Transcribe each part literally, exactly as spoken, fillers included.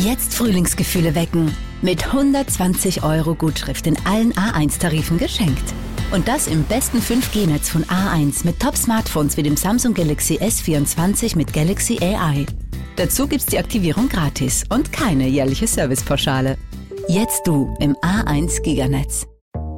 Jetzt Frühlingsgefühle wecken. Mit hundertzwanzig Euro Gutschrift in allen A eins Tarifen geschenkt. Und das im besten fünf G Netz von A eins mit Top-Smartphones wie dem Samsung Galaxy S vierundzwanzig mit Galaxy A I. Dazu gibt's die Aktivierung gratis und keine jährliche Servicepauschale. Jetzt du im A eins Giganetz.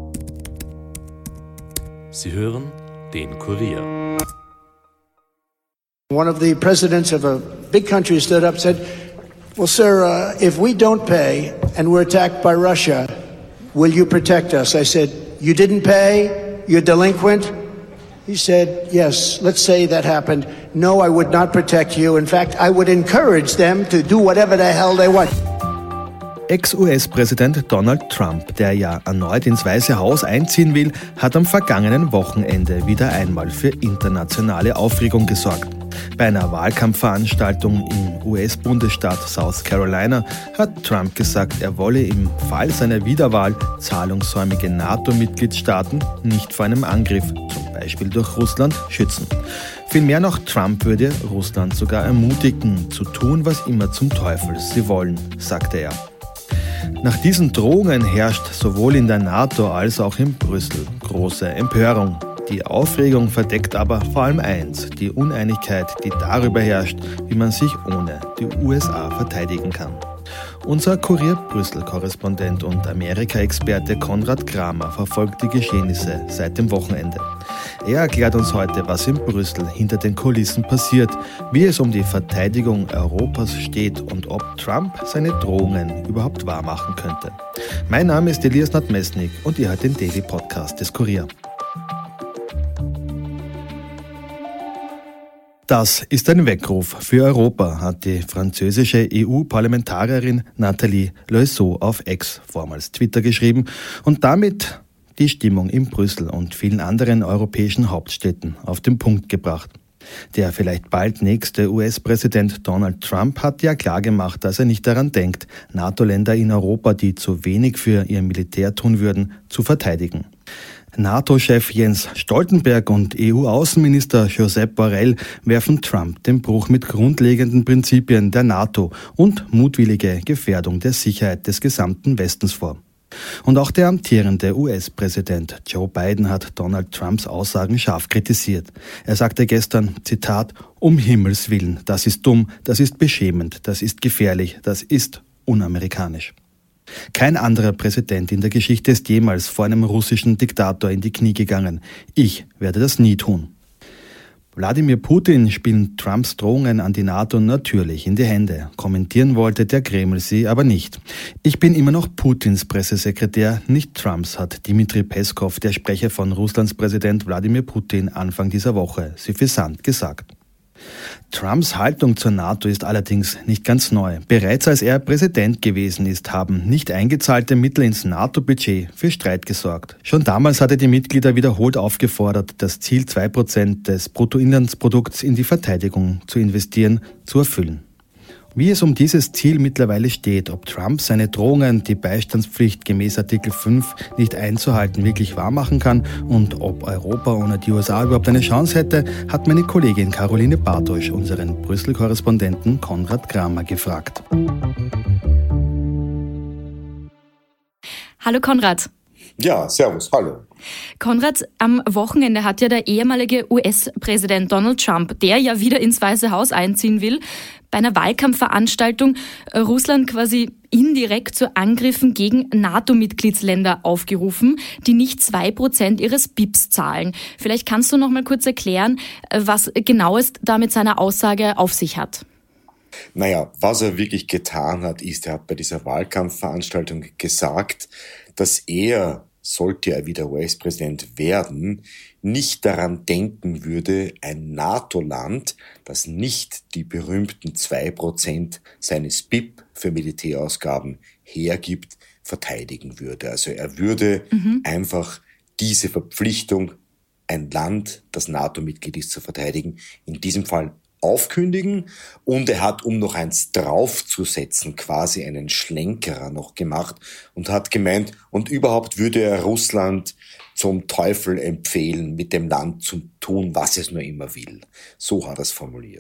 Sie hören den Kurier. One of the presidents of a big country stood up and said, well, sir, uh, if we don't pay and we're attacked by Russia, will you protect us? I said, you didn't pay? You're delinquent? He said, yes, let's say that happened. No, I would not protect you. In fact, I would encourage them to do whatever the hell they want. Ex-U S-Präsident Donald Trump, der ja erneut ins Weiße Haus einziehen will, hat am vergangenen Wochenende wieder einmal für internationale Aufregung gesorgt. Bei einer Wahlkampfveranstaltung im U S-Bundesstaat South Carolina hat Trump gesagt, er wolle im Fall seiner Wiederwahl zahlungssäumige NATO-Mitgliedstaaten nicht vor einem Angriff, zum Beispiel durch Russland, schützen. Vielmehr noch, Trump würde Russland sogar ermutigen, zu tun, was immer zum Teufel sie wollen, sagte er. Nach diesen Drohungen herrscht sowohl in der NATO als auch in Brüssel große Empörung. Die Aufregung verdeckt aber vor allem eins, die Uneinigkeit, die darüber herrscht, wie man sich ohne die U S A verteidigen kann. Unser Kurier-Brüssel-Korrespondent und Amerika-Experte Konrad Kramer verfolgt die Geschehnisse seit dem Wochenende. Er erklärt uns heute, was in Brüssel hinter den Kulissen passiert, wie es um die Verteidigung Europas steht und ob Trump seine Drohungen überhaupt wahrmachen könnte. Mein Name ist Elias Nadmesnik und ihr hört den Daily Podcast des Kurier. Das ist ein Weckruf für Europa, hat die französische E U-Parlamentarierin Nathalie Loiseau auf X, vormals Twitter, geschrieben und damit die Stimmung in Brüssel und vielen anderen europäischen Hauptstädten auf den Punkt gebracht. Der vielleicht bald nächste U S-Präsident Donald Trump hat ja klargemacht, dass er nicht daran denkt, NATO-Länder in Europa, die zu wenig für ihr Militär tun würden, zu verteidigen. NATO-Chef Jens Stoltenberg und E U-Außenminister Josep Borrell werfen Trump den Bruch mit grundlegenden Prinzipien der NATO und mutwillige Gefährdung der Sicherheit des gesamten Westens vor. Und auch der amtierende U S-Präsident Joe Biden hat Donald Trumps Aussagen scharf kritisiert. Er sagte gestern, Zitat, um Himmels Willen, das ist dumm, das ist beschämend, das ist gefährlich, das ist unamerikanisch. Kein anderer Präsident in der Geschichte ist jemals vor einem russischen Diktator in die Knie gegangen. Ich werde das nie tun. Wladimir Putin spielen Trumps Drohungen an die NATO natürlich in die Hände. Kommentieren wollte der Kreml sie aber nicht. Ich bin immer noch Putins Pressesekretär, nicht Trumps, hat Dmitri Peskov, der Sprecher von Russlands Präsident Wladimir Putin, Anfang dieser Woche suffisant gesagt. Trumps Haltung zur NATO ist allerdings nicht ganz neu. Bereits als er Präsident gewesen ist, haben nicht eingezahlte Mittel ins NATO-Budget für Streit gesorgt. Schon damals hatte die Mitglieder wiederholt aufgefordert, das Ziel zwei Prozent des Bruttoinlandsprodukts in die Verteidigung zu investieren, zu erfüllen. Wie es um dieses Ziel mittlerweile steht, ob Trump seine Drohungen, die Beistandspflicht gemäß Artikel fünf nicht einzuhalten, wirklich wahrmachen kann und ob Europa ohne die U S A überhaupt eine Chance hätte, hat meine Kollegin Caroline Bartosch unseren Brüssel-Korrespondenten Konrad Kramer gefragt. Hallo Konrad. Ja, servus, hallo. Konrad, am Wochenende hat ja der ehemalige U S-Präsident Donald Trump, der ja wieder ins Weiße Haus einziehen will, bei einer Wahlkampfveranstaltung Russland quasi indirekt zu Angriffen gegen NATO-Mitgliedsländer aufgerufen, die nicht zwei Prozent ihres B I Ps zahlen. Vielleicht kannst du noch mal kurz erklären, was genau es da mit seiner Aussage auf sich hat. Naja, was er wirklich getan hat, ist, er hat bei dieser Wahlkampfveranstaltung gesagt, dass er, sollte er wieder U S-Präsident werden, nicht daran denken würde, ein NATO-Land, das nicht die berühmten zwei Prozent seines B I P für Militärausgaben hergibt, verteidigen würde. Also er würde mhm. einfach diese Verpflichtung, ein Land, das NATO-Mitglied ist, zu verteidigen, in diesem Fall aufkündigen, und er hat, um noch eins draufzusetzen, quasi einen Schlenkerer noch gemacht und hat gemeint, und überhaupt würde er Russland zum Teufel empfehlen, mit dem Land zu tun, was es nur immer will. So hat er es formuliert.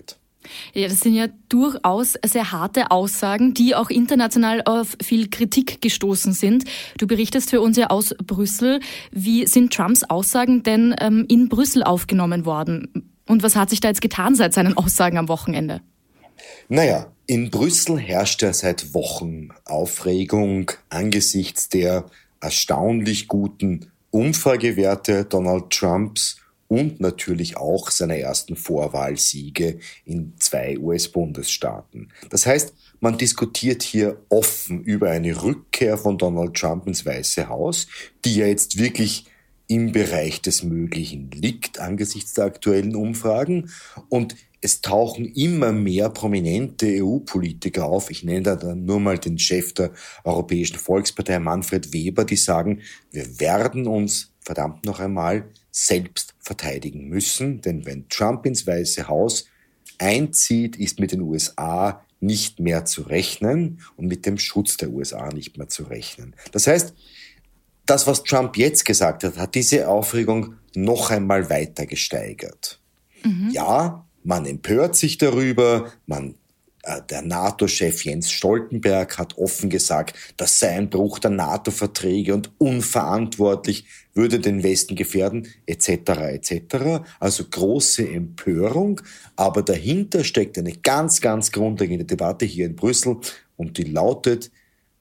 Ja, das sind ja durchaus sehr harte Aussagen, die auch international auf viel Kritik gestoßen sind. Du berichtest für uns ja aus Brüssel. Wie sind Trumps Aussagen denn ähm, in Brüssel aufgenommen worden? Und was hat sich da jetzt getan seit seinen Aussagen am Wochenende? Naja, in Brüssel herrscht ja seit Wochen Aufregung angesichts der erstaunlich guten Umfragewerte Donald Trumps und natürlich auch seiner ersten Vorwahlsiege in zwei U S-Bundesstaaten. Das heißt, man diskutiert hier offen über eine Rückkehr von Donald Trump ins Weiße Haus, die ja jetzt wirklich im Bereich des Möglichen liegt angesichts der aktuellen Umfragen. Und es tauchen immer mehr prominente E U-Politiker auf. Ich nenne da dann nur mal den Chef der Europäischen Volkspartei, Manfred Weber, die sagen, wir werden uns verdammt noch einmal selbst verteidigen müssen. Denn wenn Trump ins Weiße Haus einzieht, ist mit den U S A nicht mehr zu rechnen und mit dem Schutz der U S A nicht mehr zu rechnen. Das heißt, das, was Trump jetzt gesagt hat, hat diese Aufregung noch einmal weiter gesteigert. Mhm. Ja, man empört sich darüber, man, äh, der NATO-Chef Jens Stoltenberg hat offen gesagt, das sei ein Bruch der NATO-Verträge und unverantwortlich, würde den Westen gefährden, et cetera et cetera. Also große Empörung, aber dahinter steckt eine ganz, ganz grundlegende Debatte hier in Brüssel und die lautet,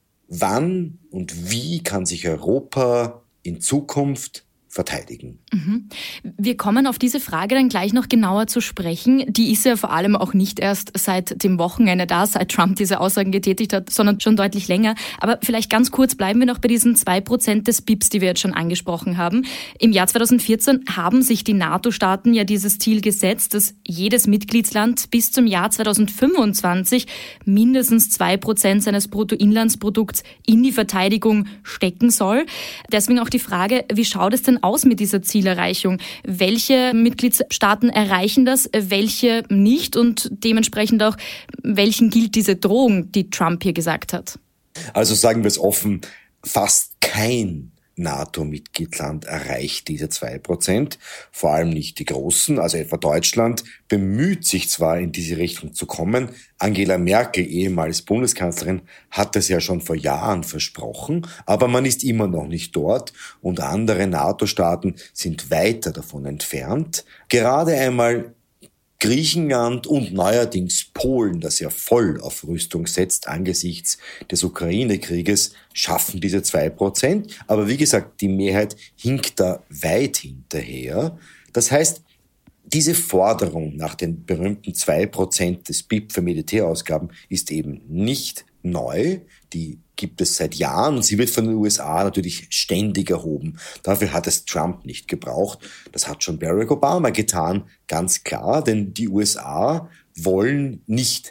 wann und wie kann sich Europa in Zukunft verteidigen? Mhm. Wir kommen auf diese Frage dann gleich noch genauer zu sprechen. Die ist ja vor allem auch nicht erst seit dem Wochenende da, seit Trump diese Aussagen getätigt hat, sondern schon deutlich länger. Aber vielleicht ganz kurz bleiben wir noch bei diesen zwei Prozent des B I Ps, die wir jetzt schon angesprochen haben. Im Jahr zweitausendvierzehn haben sich die NATO-Staaten ja dieses Ziel gesetzt, dass jedes Mitgliedsland bis zum Jahr zweitausendfünfundzwanzig mindestens zwei Prozent seines Bruttoinlandsprodukts in die Verteidigung stecken soll. Deswegen auch die Frage, wie schaut es denn aus mit dieser Zielerreichung? Welche Mitgliedstaaten erreichen das, welche nicht und dementsprechend auch, welchen gilt diese Drohung, die Trump hier gesagt hat? Also sagen wir es offen, fast kein NATO-Mitgliedsland erreicht diese zwei Prozent, vor allem nicht die großen, also etwa Deutschland bemüht sich zwar in diese Richtung zu kommen, Angela Merkel, ehemals Bundeskanzlerin, hat es ja schon vor Jahren versprochen, aber man ist immer noch nicht dort und andere NATO-Staaten sind weiter davon entfernt. Gerade einmal Griechenland und neuerdings Polen, das ja voll auf Rüstung setzt angesichts des Ukraine-Krieges, schaffen diese zwei Prozent. Aber wie gesagt, die Mehrheit hinkt da weit hinterher. Das heißt, diese Forderung nach den berühmten zwei Prozent des B I P für Militärausgaben ist eben nicht neu. Die gibt es seit Jahren und sie wird von den U S A natürlich ständig erhoben. Dafür hat es Trump nicht gebraucht. Das hat schon Barack Obama getan, ganz klar, denn die U S A wollen nicht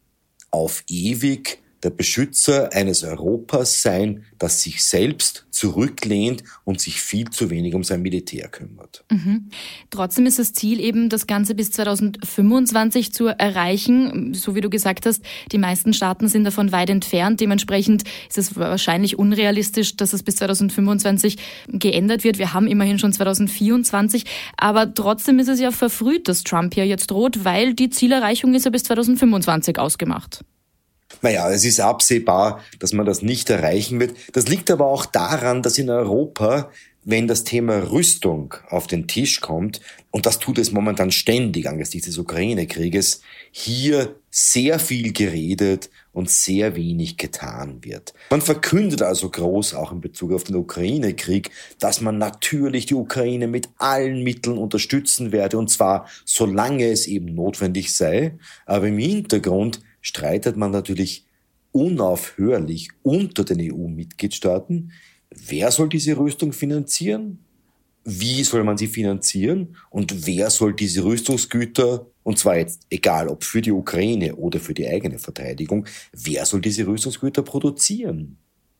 auf ewig der Beschützer eines Europas sein, das sich selbst zurücklehnt und sich viel zu wenig um sein Militär kümmert. Mhm. Trotzdem ist das Ziel eben, das Ganze bis zweitausendfünfundzwanzig zu erreichen. So wie du gesagt hast, die meisten Staaten sind davon weit entfernt. Dementsprechend ist es wahrscheinlich unrealistisch, dass es bis zweitausendfünfundzwanzig geändert wird. Wir haben immerhin schon zweitausendvierundzwanzig. Aber trotzdem ist es ja verfrüht, dass Trump hier jetzt droht, weil die Zielerreichung ist ja bis zweitausendfünfundzwanzig ausgemacht. Naja, es ist absehbar, dass man das nicht erreichen wird. Das liegt aber auch daran, dass in Europa, wenn das Thema Rüstung auf den Tisch kommt, und das tut es momentan ständig angesichts des Ukraine-Krieges, hier sehr viel geredet und sehr wenig getan wird. Man verkündet also groß, auch in Bezug auf den Ukraine-Krieg, dass man natürlich die Ukraine mit allen Mitteln unterstützen werde, und zwar solange es eben notwendig sei. Aber im Hintergrund streitet man natürlich unaufhörlich unter den E U-Mitgliedstaaten, wer soll diese Rüstung finanzieren, wie soll man sie finanzieren und wer soll diese Rüstungsgüter, und zwar jetzt egal ob für die Ukraine oder für die eigene Verteidigung, wer soll diese Rüstungsgüter produzieren?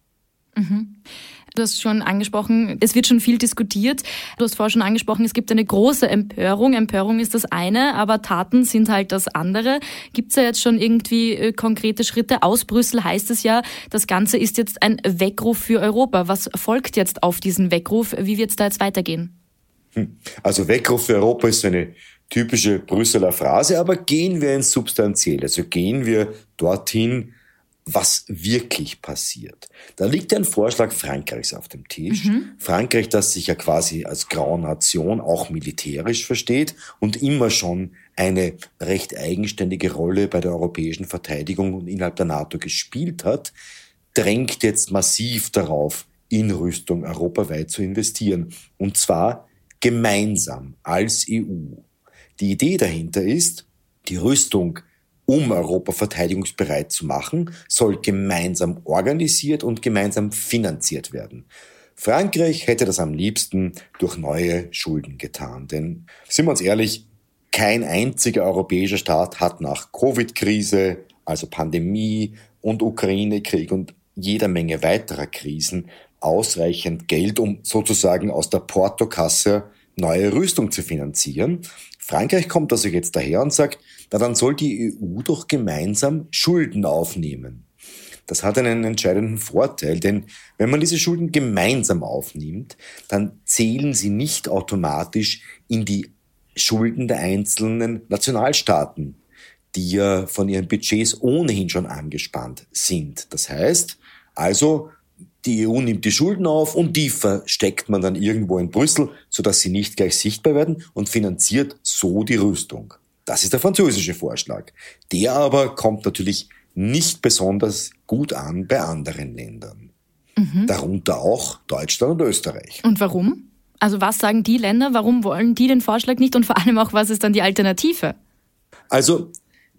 Mhm. Du hast schon angesprochen, es wird schon viel diskutiert. Du hast vorher schon angesprochen, es gibt eine große Empörung. Empörung ist das eine, aber Taten sind halt das andere. Gibt es ja jetzt schon irgendwie konkrete Schritte? Aus Brüssel heißt es ja, das Ganze ist jetzt ein Weckruf für Europa. Was folgt jetzt auf diesen Weckruf? Wie wird es da jetzt weitergehen? Also Weckruf für Europa ist so eine typische Brüsseler Phrase, aber gehen wir ins Substanzielle, also gehen wir dorthin, was wirklich passiert. Da liegt ein Vorschlag Frankreichs auf dem Tisch. Mhm. Frankreich, das sich ja quasi als Graue Nation auch militärisch versteht und immer schon eine recht eigenständige Rolle bei der europäischen Verteidigung und innerhalb der NATO gespielt hat, drängt jetzt massiv darauf, in Rüstung europaweit zu investieren. Und zwar gemeinsam als E U. Die Idee dahinter ist, die Rüstung, um Europa verteidigungsbereit zu machen, soll gemeinsam organisiert und gemeinsam finanziert werden. Frankreich hätte das am liebsten durch neue Schulden getan. Denn, sind wir uns ehrlich, kein einziger europäischer Staat hat nach Covid-Krise, also Pandemie und Ukraine-Krieg und jeder Menge weiterer Krisen ausreichend Geld, um sozusagen aus der Portokasse neue Rüstung zu finanzieren. Frankreich kommt also jetzt daher und sagt, na dann soll die E U doch gemeinsam Schulden aufnehmen. Das hat einen entscheidenden Vorteil, denn wenn man diese Schulden gemeinsam aufnimmt, dann zählen sie nicht automatisch in die Schulden der einzelnen Nationalstaaten, die ja von ihren Budgets ohnehin schon angespannt sind. Das heißt, also die E U nimmt die Schulden auf und die versteckt man dann irgendwo in Brüssel, sodass sie nicht gleich sichtbar werden und finanziert so die Rüstung. Das ist der französische Vorschlag. Der aber kommt natürlich nicht besonders gut an bei anderen Ländern. Mhm. Darunter auch Deutschland und Österreich. Und warum? Also was sagen die Länder, warum wollen die den Vorschlag nicht und vor allem auch, was ist dann die Alternative? Also,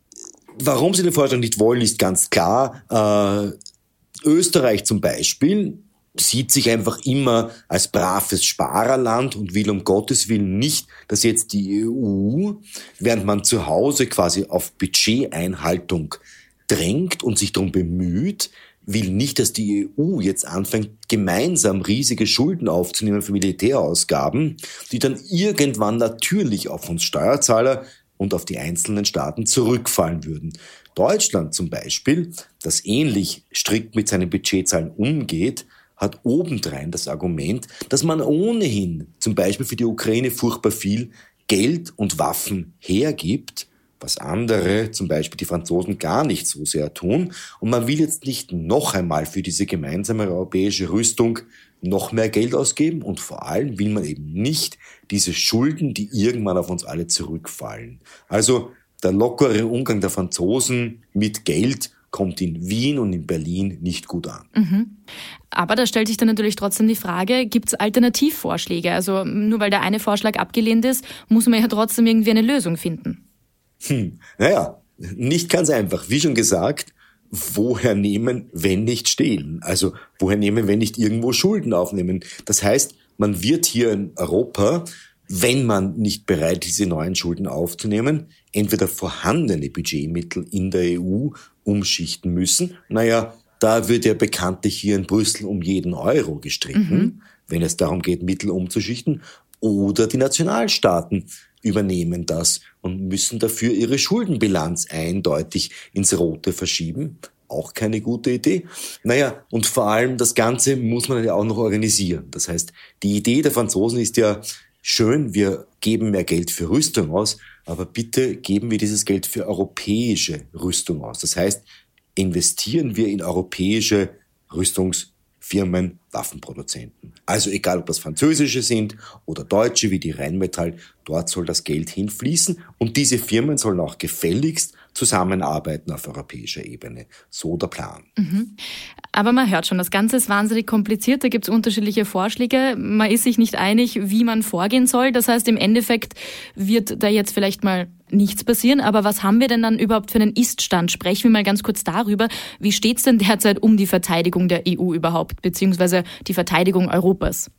warum sie den Vorschlag nicht wollen, ist ganz klar. Äh, Österreich zum Beispiel sieht sich einfach immer als braves Sparerland und will um Gottes Willen nicht, dass jetzt die E U, während man zu Hause quasi auf Budgeteinhaltung drängt und sich darum bemüht, will nicht, dass die E U jetzt anfängt, gemeinsam riesige Schulden aufzunehmen für Militärausgaben, die dann irgendwann natürlich auf uns Steuerzahler und auf die einzelnen Staaten zurückfallen würden. Deutschland zum Beispiel, das ähnlich strikt mit seinen Budgetzahlen umgeht, hat obendrein das Argument, dass man ohnehin zum Beispiel für die Ukraine furchtbar viel Geld und Waffen hergibt, was andere, zum Beispiel die Franzosen, gar nicht so sehr tun. Und man will jetzt nicht noch einmal für diese gemeinsame europäische Rüstung noch mehr Geld ausgeben. Und vor allem will man eben nicht diese Schulden, die irgendwann auf uns alle zurückfallen. Also der lockere Umgang der Franzosen mit Geld kommt in Wien und in Berlin nicht gut an. Mhm. Aber da stellt sich dann natürlich trotzdem die Frage, gibt es Alternativvorschläge? Also nur weil der eine Vorschlag abgelehnt ist, muss man ja trotzdem irgendwie eine Lösung finden. Hm, naja, nicht ganz einfach. Wie schon gesagt, woher nehmen, wenn nicht stehlen? Also woher nehmen, wenn nicht irgendwo Schulden aufnehmen? Das heißt, man wird hier in Europa, wenn man nicht bereit ist, diese neuen Schulden aufzunehmen, entweder vorhandene Budgetmittel in der E U umschichten müssen. Naja, da wird ja bekanntlich hier in Brüssel um jeden Euro gestritten, mhm. wenn es darum geht, Mittel umzuschichten. Oder die Nationalstaaten übernehmen das und müssen dafür ihre Schuldenbilanz eindeutig ins Rote verschieben. Auch keine gute Idee. Naja, und vor allem das Ganze muss man ja auch noch organisieren. Das heißt, die Idee der Franzosen ist ja, schön, wir geben mehr Geld für Rüstung aus, aber bitte geben wir dieses Geld für europäische Rüstung aus. Das heißt, investieren wir in europäische Rüstungsfirmen, Waffenproduzenten. Also egal, ob das französische sind oder deutsche wie die Rheinmetall, dort soll das Geld hinfließen und diese Firmen sollen auch gefälligst zusammenarbeiten auf europäischer Ebene. So der Plan. Mhm. Aber man hört schon, das Ganze ist wahnsinnig kompliziert, da gibt es unterschiedliche Vorschläge. Man ist sich nicht einig, wie man vorgehen soll. Das heißt, im Endeffekt wird da jetzt vielleicht mal nichts passieren. Aber was haben wir denn dann überhaupt für einen Ist-Stand? Sprechen wir mal ganz kurz darüber. Wie steht es denn derzeit um die Verteidigung der E U überhaupt, beziehungsweise die Verteidigung Europas?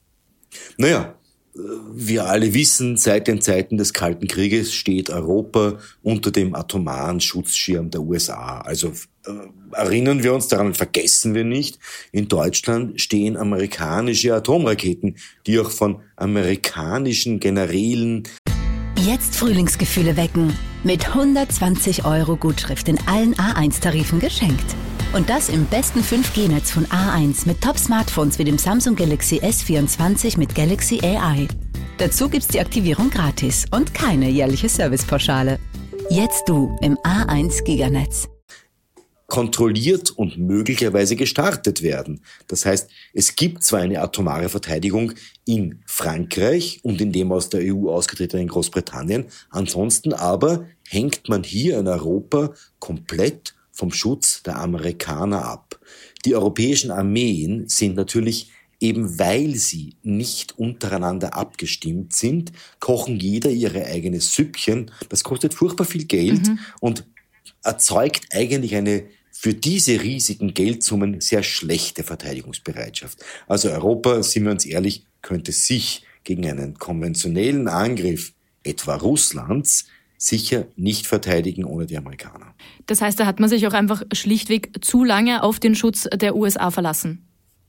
Naja, wir alle wissen, seit den Zeiten des Kalten Krieges steht Europa unter dem atomaren Schutzschirm der U S A. Also äh, erinnern wir uns daran, vergessen wir nicht, in Deutschland stehen amerikanische Atomraketen, die auch von amerikanischen Generälen. Jetzt Frühlingsgefühle wecken. Mit hundertzwanzig Euro Gutschrift in allen A eins Tarifen geschenkt. Und das im besten fünf G Netz von A eins mit Top-Smartphones wie dem Samsung Galaxy S vierundzwanzig mit Galaxy A I. Dazu gibt's die Aktivierung gratis und keine jährliche Servicepauschale. Jetzt du im A eins Giganetz. Kontrolliert und möglicherweise gestartet werden. Das heißt, es gibt zwar eine atomare Verteidigung in Frankreich und in dem aus der E U ausgetretenen Großbritannien, ansonsten aber hängt man hier in Europa komplett vom Schutz der Amerikaner ab. Die europäischen Armeen sind natürlich, eben weil sie nicht untereinander abgestimmt sind, kochen jeder ihre eigene Süppchen. Das kostet furchtbar viel Geld mhm. und erzeugt eigentlich eine für diese riesigen Geldsummen sehr schlechte Verteidigungsbereitschaft. Also Europa, sind wir uns ehrlich, könnte sich gegen einen konventionellen Angriff, etwa Russlands, sicher nicht verteidigen ohne die Amerikaner. Das heißt, da hat man sich auch einfach schlichtweg zu lange auf den Schutz der U S A verlassen.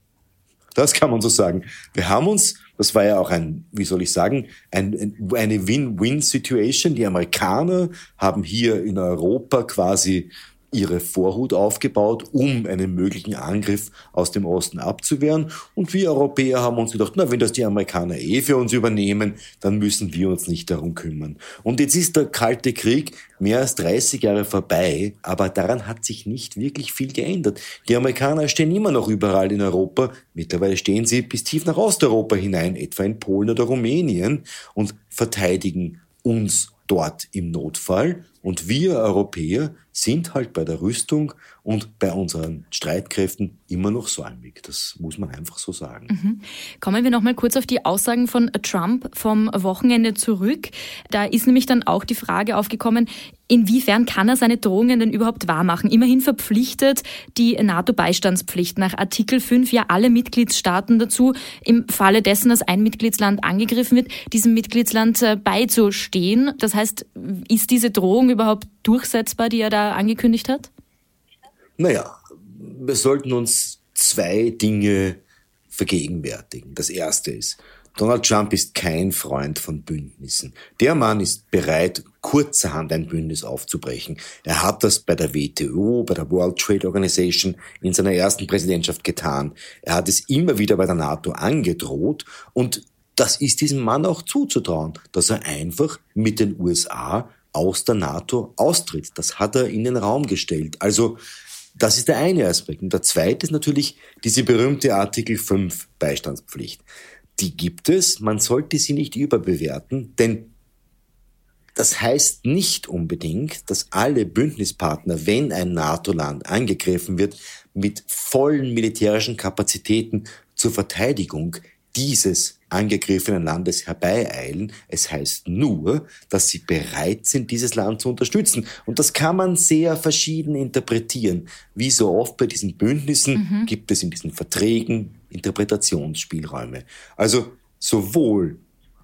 Das kann man so sagen. Wir haben uns, das war ja auch ein, wie soll ich sagen, ein, eine Win-Win-Situation. Die Amerikaner haben hier in Europa quasi ihre Vorhut aufgebaut, um einen möglichen Angriff aus dem Osten abzuwehren. Und wir Europäer haben uns gedacht, na, wenn das die Amerikaner eh für uns übernehmen, dann müssen wir uns nicht darum kümmern. Und jetzt ist der Kalte Krieg mehr als dreißig Jahre vorbei, aber daran hat sich nicht wirklich viel geändert. Die Amerikaner stehen immer noch überall in Europa. Mittlerweile stehen sie bis tief nach Osteuropa hinein, etwa in Polen oder Rumänien, und verteidigen uns dort im Notfall. Und wir Europäer sind halt bei der Rüstung und bei unseren Streitkräften immer noch säumig. Das muss man einfach so sagen. Mhm. Kommen wir noch mal kurz auf die Aussagen von Trump vom Wochenende zurück. Da ist nämlich dann auch die Frage aufgekommen, inwiefern kann er seine Drohungen denn überhaupt wahrmachen? Immerhin verpflichtet die NATO-Beistandspflicht nach Artikel fünf ja alle Mitgliedstaaten dazu, im Falle dessen, dass ein Mitgliedsland angegriffen wird, diesem Mitgliedsland beizustehen. Das heißt, ist diese Drohung überhaupt durchsetzbar, die er da angekündigt hat? Naja, wir sollten uns zwei Dinge vergegenwärtigen. Das erste ist, Donald Trump ist kein Freund von Bündnissen. Der Mann ist bereit, kurzerhand ein Bündnis aufzubrechen. Er hat das bei der W T O, bei der World Trade Organization in seiner ersten Präsidentschaft getan. Er hat es immer wieder bei der NATO angedroht, und das ist diesem Mann auch zuzutrauen, dass er einfach mit den U S A aus der NATO austritt. Das hat er in den Raum gestellt. Also das ist der eine Aspekt. Und der zweite ist natürlich diese berühmte Artikel fünf Beistandspflicht. Die gibt es, man sollte sie nicht überbewerten, denn das heißt nicht unbedingt, dass alle Bündnispartner, wenn ein NATO-Land angegriffen wird, mit vollen militärischen Kapazitäten zur Verteidigung dieses angegriffenen Landes herbeieilen. Es heißt nur, dass sie bereit sind, dieses Land zu unterstützen. Und das kann man sehr verschieden interpretieren. Wie so oft bei diesen Bündnissen mhm. gibt es in diesen Verträgen Interpretationsspielräume. Also sowohl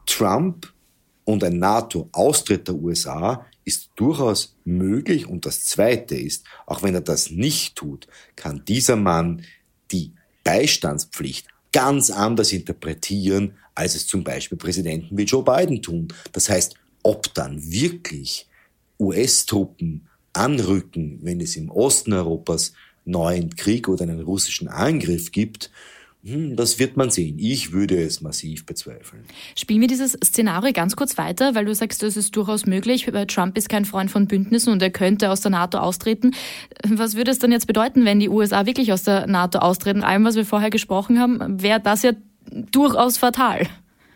Trump und ein NATO-Austritt der U S A ist durchaus möglich. Und das Zweite ist, auch wenn er das nicht tut, kann dieser Mann die Beistandspflicht ganz anders interpretieren, als es zum Beispiel Präsidenten wie Joe Biden tun. Das heißt, ob dann wirklich U S-Truppen anrücken, wenn es im Osten Europas neuen Krieg oder einen russischen Angriff gibt, das wird man sehen. Ich würde es massiv bezweifeln. Spielen wir dieses Szenario ganz kurz weiter, weil du sagst, das ist durchaus möglich. Trump ist kein Freund von Bündnissen und er könnte aus der NATO austreten. Was würde es dann jetzt bedeuten, wenn die U S A wirklich aus der NATO austreten? Allem, was wir vorher gesprochen haben, wäre das ja durchaus fatal.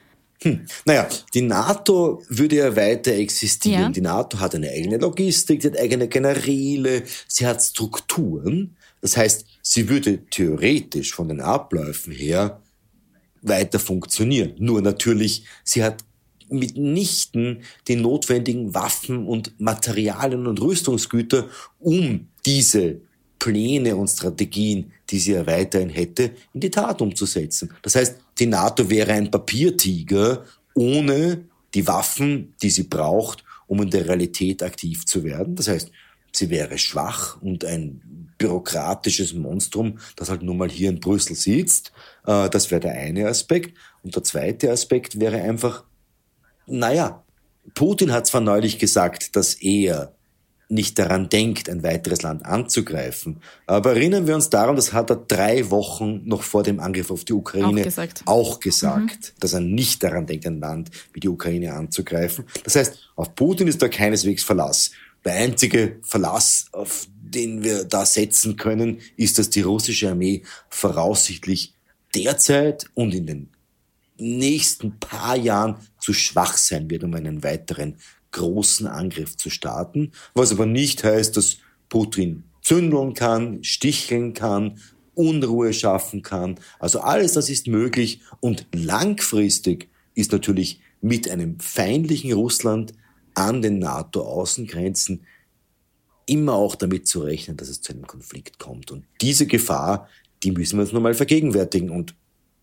Hm. Naja, die NATO würde ja weiter existieren. Ja. Die NATO hat eine eigene Logistik, sie hat eigene Generäle, sie hat Strukturen. Das heißt, sie würde theoretisch von den Abläufen her weiter funktionieren. Nur natürlich, sie hat mitnichten die notwendigen Waffen und Materialien und Rüstungsgüter, um diese Pläne und Strategien, die sie ja weiterhin hätte, in die Tat umzusetzen. Das heißt, die NATO wäre ein Papiertiger ohne die Waffen, die sie braucht, um in der Realität aktiv zu werden. Das heißt, sie wäre schwach und ein bürokratisches Monstrum, das halt nun mal hier in Brüssel sitzt. Das wäre der eine Aspekt. Und der zweite Aspekt wäre einfach, naja, Putin hat zwar neulich gesagt, dass er nicht daran denkt, ein weiteres Land anzugreifen. Aber erinnern wir uns daran, das hat er drei Wochen noch vor dem Angriff auf die Ukraine auch gesagt, auch gesagt mhm. dass er nicht daran denkt, ein Land wie die Ukraine anzugreifen. Das heißt, auf Putin ist da keineswegs Verlass. Der einzige Verlass, auf den wir da setzen können, ist, dass die russische Armee voraussichtlich derzeit und in den nächsten paar Jahren zu schwach sein wird, um einen weiteren großen Angriff zu starten, was aber nicht heißt, dass Putin zündeln kann, sticheln kann, Unruhe schaffen kann. Also alles das ist möglich und langfristig ist natürlich mit einem feindlichen Russland an den NATO-Außengrenzen immer auch damit zu rechnen, dass es zu einem Konflikt kommt. Und diese Gefahr, die müssen wir uns nun mal vergegenwärtigen. Und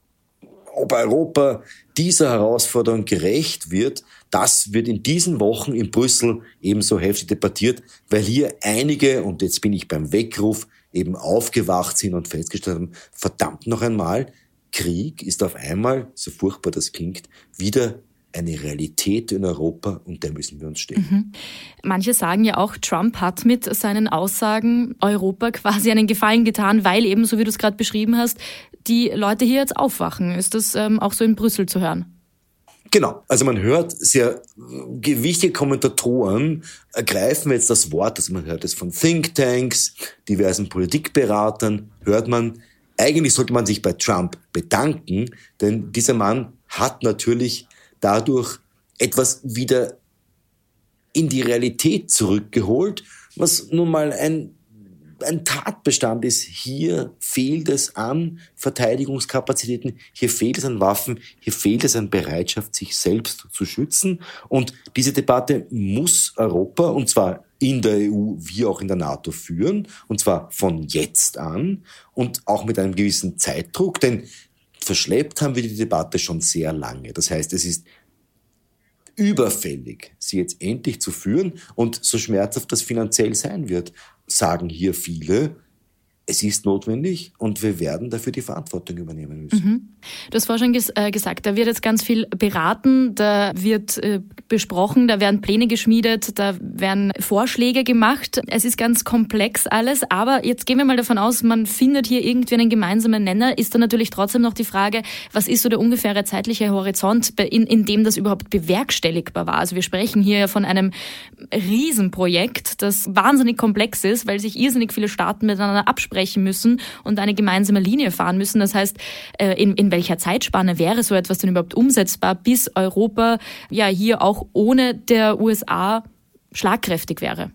ob Europa dieser Herausforderung gerecht wird, das wird in diesen Wochen in Brüssel ebenso heftig debattiert, weil hier einige, und jetzt bin ich beim Weckruf, eben aufgewacht sind und festgestellt haben, verdammt noch einmal, Krieg ist auf einmal, so furchtbar das klingt, wieder eine Realität in Europa und der müssen wir uns stellen. Mhm. Manche sagen ja auch, Trump hat mit seinen Aussagen Europa quasi einen Gefallen getan, weil eben, so wie du es gerade beschrieben hast, die Leute hier jetzt aufwachen. Ist das ähm, auch so in Brüssel zu hören? Genau, also man hört sehr gewichtige Kommentatoren ergreifen jetzt das Wort, also man hört es von Thinktanks, diversen Politikberatern, hört man, eigentlich sollte man sich bei Trump bedanken, denn dieser Mann hat natürlich dadurch etwas wieder in die Realität zurückgeholt, was nun mal ein, ein Tatbestand ist. Hier fehlt es an Verteidigungskapazitäten, hier fehlt es an Waffen, hier fehlt es an Bereitschaft, sich selbst zu schützen. Und diese Debatte muss Europa, und zwar in der E U wie auch in der NATO führen, und zwar von jetzt an und auch mit einem gewissen Zeitdruck, denn verschleppt haben wir die Debatte schon sehr lange. Das heißt, es ist überfällig, sie jetzt endlich zu führen und so schmerzhaft das finanziell sein wird, sagen hier viele, es ist notwendig und wir werden dafür die Verantwortung übernehmen müssen. Mhm. Du hast vorhin schon ges- äh, gesagt, da wird jetzt ganz viel beraten, da wird äh, besprochen, da werden Pläne geschmiedet, da werden Vorschläge gemacht. Es ist ganz komplex alles, aber jetzt gehen wir mal davon aus, man findet hier irgendwie einen gemeinsamen Nenner. Ist dann natürlich trotzdem noch die Frage, was ist so der ungefähre zeitliche Horizont, in, in dem das überhaupt bewerkstelligbar war? Also wir sprechen hier von einem Riesenprojekt, das wahnsinnig komplex ist, weil sich irrsinnig viele Staaten miteinander absprechen müssen und eine gemeinsame Linie fahren müssen. Das heißt, in, in welcher Zeitspanne wäre so etwas denn überhaupt umsetzbar, bis Europa ja hier auch ohne der U S A schlagkräftig wäre?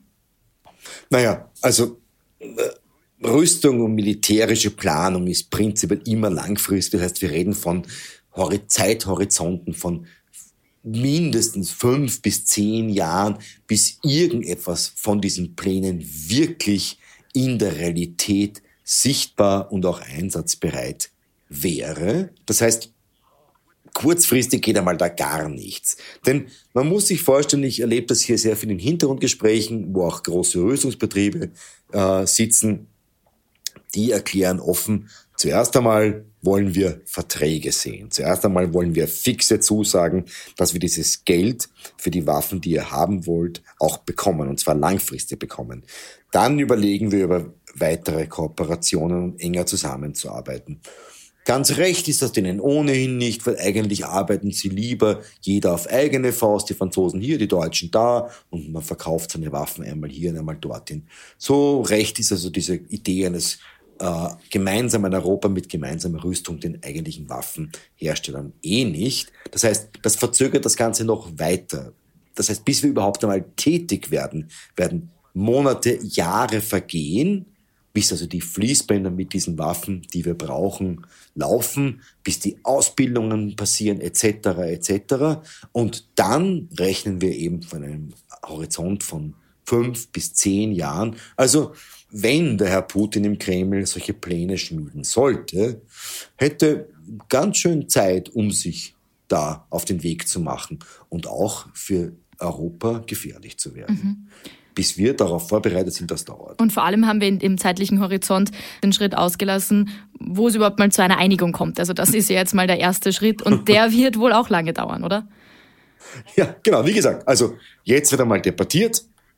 Naja, also äh, Rüstung und militärische Planung ist prinzipiell immer langfristig. Das heißt, wir reden von Hor- Zeithorizonten von mindestens fünf bis zehn Jahren, bis irgendetwas von diesen Plänen wirklich in der Realität sichtbar und auch einsatzbereit wäre. Das heißt, kurzfristig geht einmal da gar nichts. Denn man muss sich vorstellen, ich erlebe das hier sehr viel in Hintergrundgesprächen, wo auch große Rüstungsbetriebe äh, sitzen, die erklären offen, zuerst einmal wollen wir Verträge sehen. Zuerst einmal wollen wir fixe Zusagen, dass wir dieses Geld für die Waffen, die ihr haben wollt, auch bekommen, und zwar langfristig bekommen. Dann überlegen wir über weitere Kooperationen und enger zusammenzuarbeiten. Ganz recht ist das denen ohnehin nicht, weil eigentlich arbeiten sie lieber jeder auf eigene Faust, die Franzosen hier, die Deutschen da, und man verkauft seine Waffen einmal hier und einmal dorthin. So recht ist also diese Idee eines äh, gemeinsamen Europa mit gemeinsamer Rüstung den eigentlichen Waffenherstellern eh nicht. Das heißt, das verzögert das Ganze noch weiter. Das heißt, bis wir überhaupt einmal tätig werden, werden Monate, Jahre vergehen, bis also die Fließbänder mit diesen Waffen, die wir brauchen, laufen, bis die Ausbildungen passieren, et cetera et cetera. Und dann rechnen wir eben von einem Horizont von fünf bis zehn Jahren. Also wenn der Herr Putin im Kreml solche Pläne schmieden sollte, hätte ganz schön Zeit, um sich da auf den Weg zu machen und auch für Europa gefährlich zu werden. Mhm. Bis wir darauf vorbereitet sind, das dauert. Und vor allem haben wir im zeitlichen Horizont den Schritt ausgelassen, wo es überhaupt mal zu einer Einigung kommt. Also das ist ja jetzt mal der erste Schritt und der wird wohl auch lange dauern, oder? Ja, genau, wie gesagt, also jetzt wird einmal debattiert,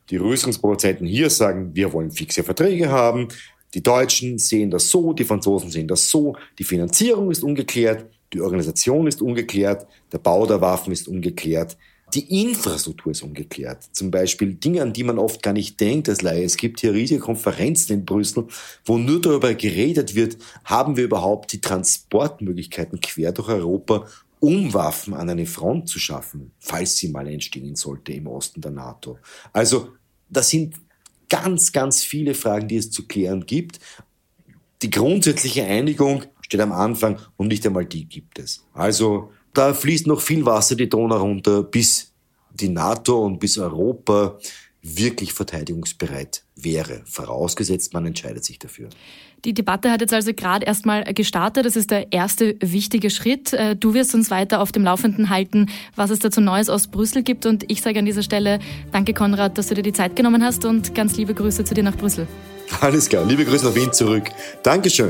Die Rüstungsproduzenten hier sagen, wir wollen fixe Verträge haben. Die Deutschen sehen das so, die Franzosen sehen das so. Die Finanzierung ist ungeklärt, die Organisation ist ungeklärt, der Bau der Waffen ist ungeklärt. Die Infrastruktur ist ungeklärt. Zum Beispiel Dinge, an die man oft gar nicht denkt als Laie. Es gibt hier riesige Konferenzen in Brüssel, wo nur darüber geredet wird, haben wir überhaupt die Transportmöglichkeiten quer durch Europa, um Waffen an eine Front zu schaffen, falls sie mal entstehen sollte im Osten der NATO. Also das sind ganz, ganz viele Fragen, die es zu klären gibt. Die grundsätzliche Einigung steht am Anfang und nicht einmal die gibt es. Also da fließt noch viel Wasser die Donau runter, bis die NATO und bis Europa wirklich verteidigungsbereit wäre, vorausgesetzt man entscheidet sich dafür. Die Debatte hat jetzt also gerade erst mal gestartet. Das ist der erste wichtige Schritt. Du wirst uns weiter auf dem Laufenden halten, was es dazu Neues aus Brüssel gibt. Und ich sage an dieser Stelle danke, Konrad, dass du dir die Zeit genommen hast und ganz liebe Grüße zu dir nach Brüssel. Alles klar, liebe Grüße nach Wien zurück. Dankeschön.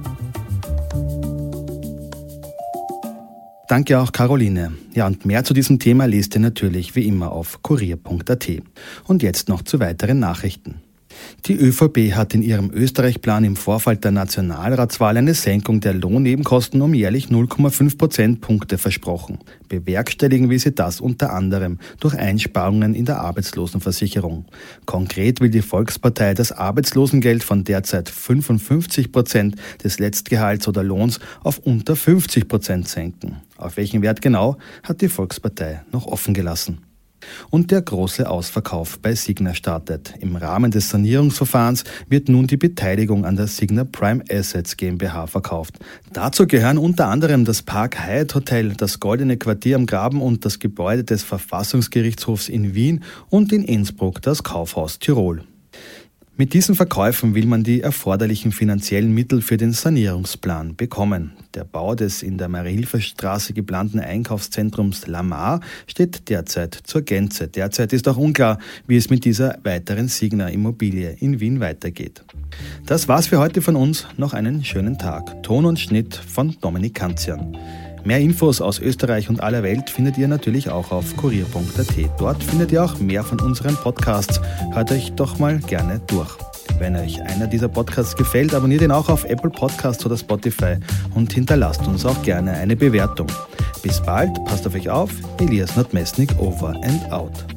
Danke auch Caroline. Ja, und mehr zu diesem Thema lest ihr natürlich wie immer auf kurier punkt a t. Und jetzt noch zu weiteren Nachrichten. Die ÖVP hat in ihrem Österreich-Plan im Vorfeld der Nationalratswahl eine Senkung der Lohnnebenkosten um jährlich null Komma fünf Prozentpunkte versprochen. Bewerkstelligen will sie das unter anderem durch Einsparungen in der Arbeitslosenversicherung. Konkret will die Volkspartei das Arbeitslosengeld von derzeit fünfundfünfzig Prozent des Letztgehalts oder Lohns auf unter fünfzig Prozent senken. Auf welchen Wert genau, hat die Volkspartei noch offen gelassen. Und der große Ausverkauf bei Signa startet. Im Rahmen des Sanierungsverfahrens wird nun die Beteiligung an der Signa Prime Assets GmbH verkauft. Dazu gehören unter anderem das Park Hyatt Hotel, das Goldene Quartier am Graben und das Gebäude des Verfassungsgerichtshofs in Wien und in Innsbruck das Kaufhaus Tirol. Mit diesen Verkäufen will man die erforderlichen finanziellen Mittel für den Sanierungsplan bekommen. Der Bau des in der Marie-Hilfer-Straße geplanten Einkaufszentrums Lamar steht derzeit zur Gänze. Derzeit ist auch unklar, wie es mit dieser weiteren Signa-Immobilie in Wien weitergeht. Das war's für heute von uns. Noch einen schönen Tag. Ton und Schnitt von Dominik Kanzian. Mehr Infos aus Österreich und aller Welt findet ihr natürlich auch auf kurier punkt a t. Dort findet ihr auch mehr von unseren Podcasts. Hört euch doch mal gerne durch. Wenn euch einer dieser Podcasts gefällt, abonniert ihn auch auf Apple Podcasts oder Spotify und hinterlasst uns auch gerne eine Bewertung. Bis bald, passt auf euch auf. Elias Nordmesnik over and out.